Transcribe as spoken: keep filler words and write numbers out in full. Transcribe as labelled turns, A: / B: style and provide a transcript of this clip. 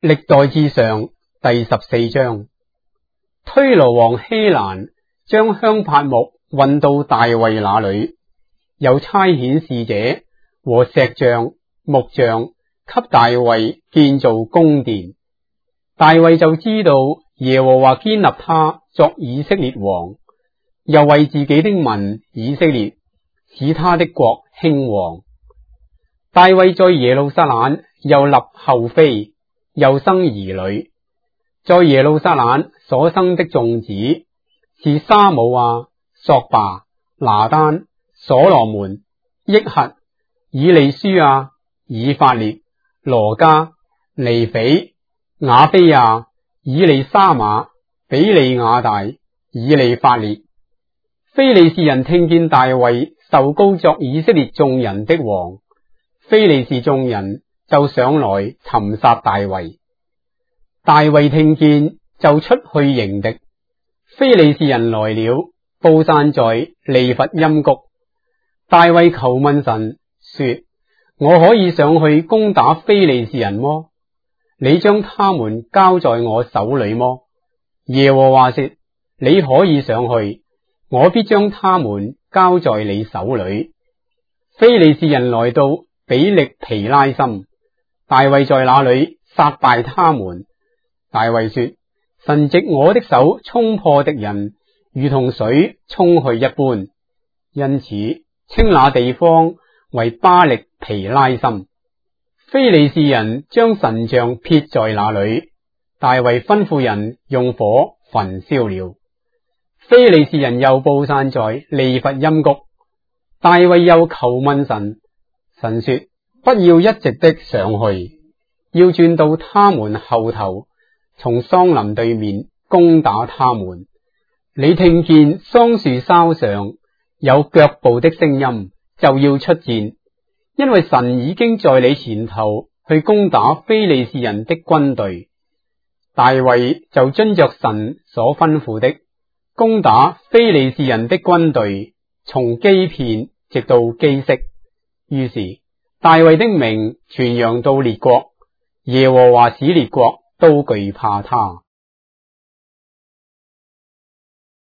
A: 歷代志上第十四章，推羅王希蘭將香柏木運到大衛那裏，又差遣使者和石匠、木匠給大衛建造宮殿。大衛就知道耶和華堅立他作以色列王，又為自己的民以色列使他的國興旺。大衛在耶路撒冷又立后妃，又生兒女。在耶路撒冷所生的眾子是沙姆亞、索巴、拿單、所羅門、益核、以利書亞、以法列、羅加、尼斐、雅非亞、以利沙瑪、比利亞大、以利法列。非利士人聽見大衛受膏作以色列眾人的王，非利士眾人就上來尋殺大衛。大衛聽見就出去迎敵，非利士人來了，布散在利乏音谷。大衛求問神說：我可以上去攻打非利士人麼？你將他們交在我手裏麼？耶和華說：你可以上去，我必將他們交在你手裏。非利士人來到比力毘拉森，大衛在那裏殺敗他們。大衛說：神藉我的手衝破敵人，如同水衝去一般，因此稱那地方為巴力毘拉森。非利士人將神像撇在那裏，大衛吩咐人用火焚燒了。非利士人又布散在利乏音谷，大衛又求問神，神說：不要一直的上去，要轉到他們後頭，從桑林對面攻打他們。你聽見桑樹梢上有腳步的聲音，就要出戰，因為神已經在你前頭去攻打非利士人的軍隊。大衛就遵着神所吩咐的，攻打非利士人的軍隊，從基遍直到基色。於是大衛的名傳揚到列國，耶和華使列國都懼怕他。